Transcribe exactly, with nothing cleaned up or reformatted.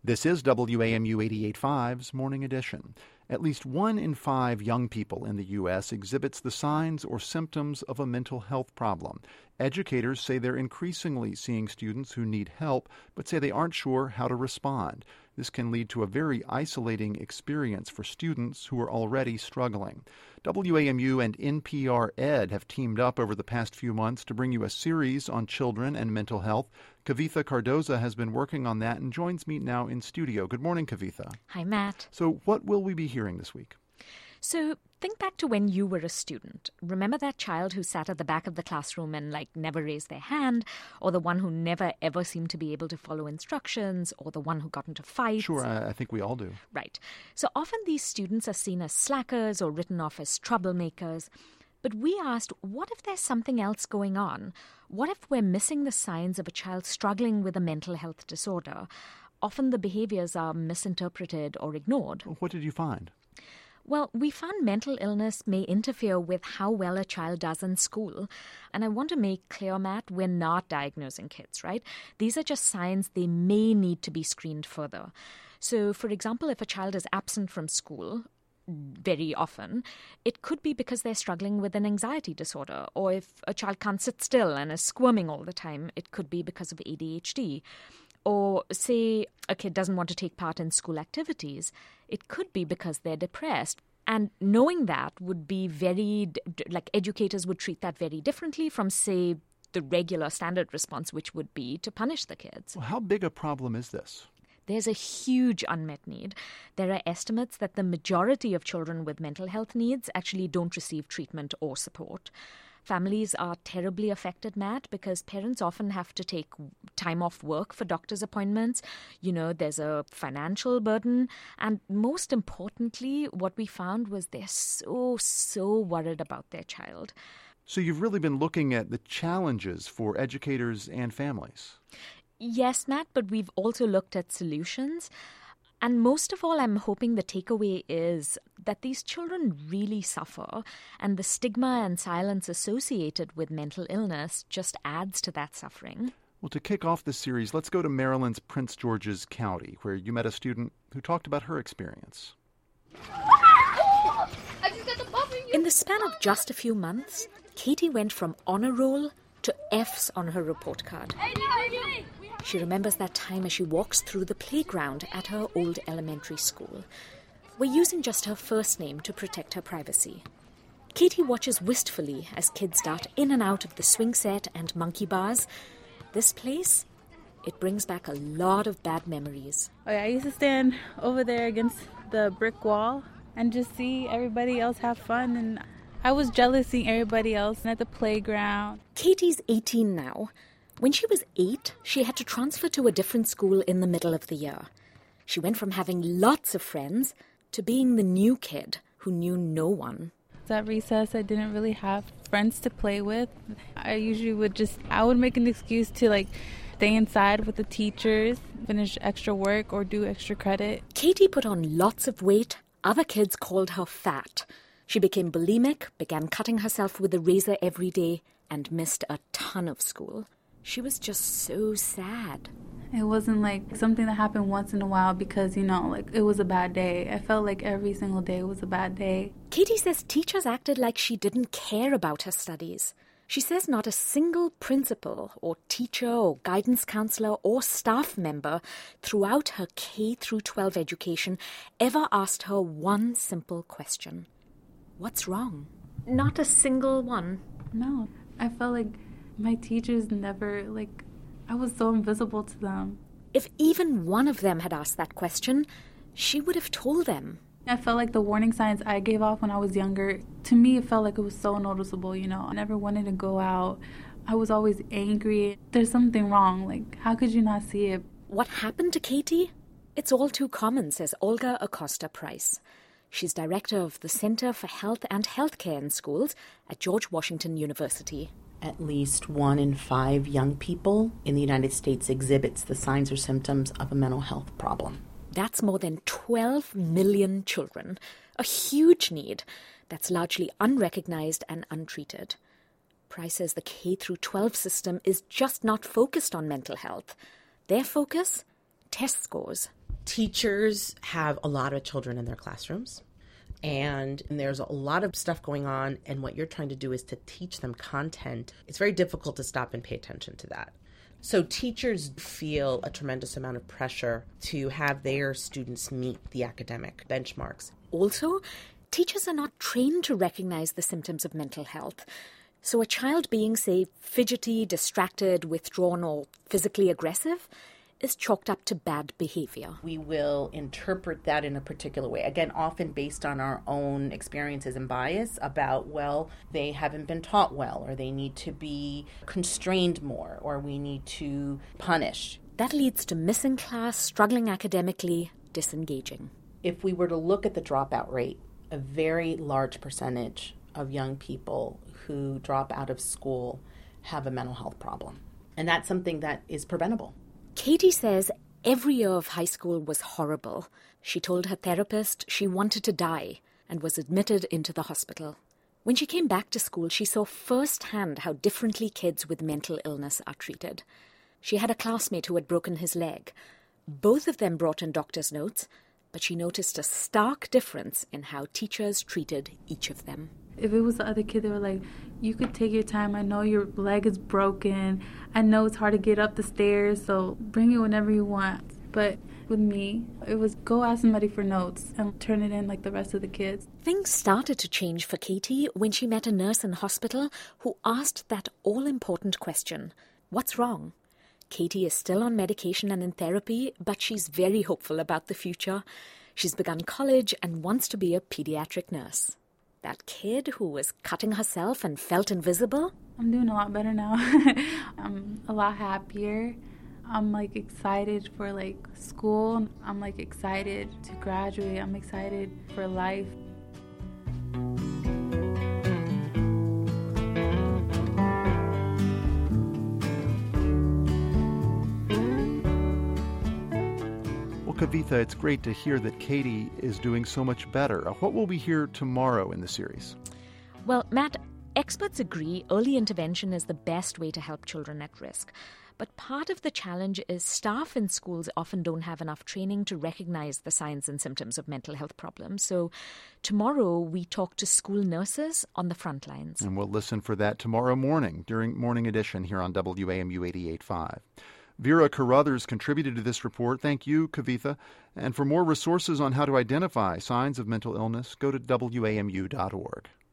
This is W A M U eighty-eight point five's Morning Edition. At least one in five young people in the U S exhibits the signs or symptoms of a mental health problem. Educators say they're increasingly seeing students who need help, but say they aren't sure how to respond. This can lead to a very isolating experience for students who are already struggling. W A M U and N P R Ed have teamed up over the past few months to bring you a series on children and mental health. Kavitha Cardoza has been working on that and joins me now in studio. Good morning, Kavitha. Hi, Matt. So what will we be hearing this week? So think back to when you were a student. Remember that child who sat at the back of the classroom and like never raised their hand, or the one who never ever seemed to be able to follow instructions, or the one who got into fights? Sure, I, I think we all do. Right. So often these students are seen as slackers or written off as troublemakers. But we asked, what if there's something else going on? What if we're missing the signs of a child struggling with a mental health disorder? Often the behaviors are misinterpreted or ignored. What did you find? Well, we found mental illness may interfere with how well a child does in school. And I want to make clear, Matt, we're not diagnosing kids, right? These are just signs they may need to be screened further. So, for example, if a child is absent from school very often, it could be because they're struggling with an anxiety disorder. Or if a child can't sit still and is squirming all the time, it could be because of A D H D. Or say a kid doesn't want to take part in school activities, it could be because they're depressed. And knowing that would be very, like educators would treat that very differently from, say, the regular standard response, which would be to punish the kids. Well, how big a problem is this? There's a huge unmet need. There are estimates that the majority of children with mental health needs actually don't receive treatment or support. Families are terribly affected, Matt, because parents often have to take time off work for doctor's appointments. You know, there's a financial burden. And most importantly, what we found was they're so, so worried about their child. So you've really been looking at the challenges for educators and families. Yes, Matt, but we've also looked at solutions. And most of all, I'm hoping the takeaway is that these children really suffer, and the stigma and silence associated with mental illness just adds to that suffering. Well, to kick off this series, let's go to Maryland's Prince George's County, where you met a student who talked about her experience. In the span of just a few months, Katie went from honor roll to F's on her report card. She remembers that time as she walks through the playground at her old elementary school. We're using just her first name to protect her privacy. Katie watches wistfully as kids dart in and out of the swing set and monkey bars. This place, it brings back a lot of bad memories. Oh, yeah, I used to stand over there against the brick wall and just see everybody else have fun. And I was jealous seeing everybody else at the playground. Katie's eighteen now. When she was eight, she had to transfer to a different school in the middle of the year. She went from having lots of friends to being the new kid who knew no one. At recess, I didn't really have friends to play with. I usually would just, I would make an excuse to like stay inside with the teachers, finish extra work or do extra credit. Katie put on lots of weight. Other kids called her fat. She became bulimic, began cutting herself with a razor every day, and missed a ton of school. She was just so sad. It wasn't like something that happened once in a while because, you know, like it was a bad day. I felt like every single day was a bad day. Katie says teachers acted like she didn't care about her studies. She says not a single principal or teacher or guidance counselor or staff member throughout her K through twelve education ever asked her one simple question. What's wrong? Not a single one. No, I felt like my teachers never, like, I was so invisible to them. If even one of them had asked that question, she would have told them. I felt like the warning signs I gave off when I was younger, to me it felt like it was so noticeable, you know. I never wanted to go out. I was always angry. There's something wrong. Like, how could you not see it? What happened to Katie? It's all too common, says Olga Acosta-Price. She's director of the Center for Health and Healthcare in Schools at George Washington University. At least one in five young people in the United States exhibits the signs or symptoms of a mental health problem. That's more than twelve million children, a huge need that's largely unrecognized and untreated. Price says the K through twelve system is just not focused on mental health. Their focus? Test scores. Teachers have a lot of children in their classrooms, and there's a lot of stuff going on, and what you're trying to do is to teach them content. It's very difficult to stop and pay attention to that. So teachers feel a tremendous amount of pressure to have their students meet the academic benchmarks. Also, teachers are not trained to recognize the symptoms of mental health. So a child being, say, fidgety, distracted, withdrawn, or physically aggressive is chalked up to bad behavior. We will interpret that in a particular way, again, often based on our own experiences and bias about, well, they haven't been taught well, or they need to be constrained more, or we need to punish. That leads to missing class, struggling academically, disengaging. If we were to look at the dropout rate, a very large percentage of young people who drop out of school have a mental health problem. And that's something that is preventable. Katie says every year of high school was horrible. She told her therapist she wanted to die and was admitted into the hospital. When she came back to school, she saw firsthand how differently kids with mental illness are treated. She had a classmate who had broken his leg. Both of them brought in doctor's notes, but she noticed a stark difference in how teachers treated each of them. If it was the other kid, they were like, you could take your time. I know your leg is broken. I know it's hard to get up the stairs, so bring it whenever you want. But with me, it was go ask somebody for notes and turn it in like the rest of the kids. Things started to change for Katie when she met a nurse in hospital who asked that all-important question, what's wrong? Katie is still on medication and in therapy, but she's very hopeful about the future. She's begun college and wants to be a pediatric nurse. That kid who was cutting herself and felt invisible? I'm doing a lot better now. I'm a lot happier. I'm like excited for like school. I'm like excited to graduate. I'm excited for life. Kavitha, it's great to hear that Katie is doing so much better. What will we hear tomorrow in the series? Well, Matt, experts agree early intervention is the best way to help children at risk. But part of the challenge is staff in schools often don't have enough training to recognize the signs and symptoms of mental health problems. So tomorrow we talk to school nurses on the front lines. And we'll listen for that tomorrow morning during Morning Edition here on W A M U eighty-eight point five. Vera Carruthers contributed to this report. Thank you, Kavitha. And for more resources on how to identify signs of mental illness, go to W A M U dot org.